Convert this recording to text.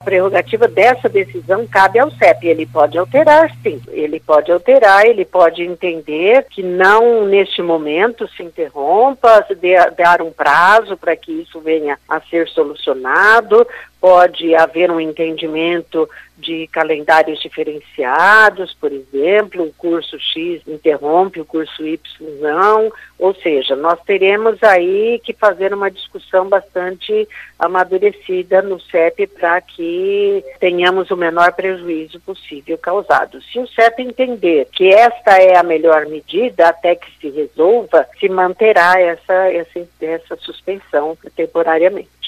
A prerrogativa dessa decisão cabe ao CEP. Ele pode alterar, sim. Ele pode alterar, ele pode entender que não neste momento se interrompa, dar um prazo para que isso venha a ser solucionado. Pode haver um entendimento de calendários diferenciados, por exemplo, o curso X interrompe, o curso Y não, ou seja, nós teremos aí que fazer uma discussão bastante amadurecida no CEP para que tenhamos o menor prejuízo possível causado. Se o CEP entender que esta é a melhor medida até que se resolva, se manterá essa suspensão temporariamente.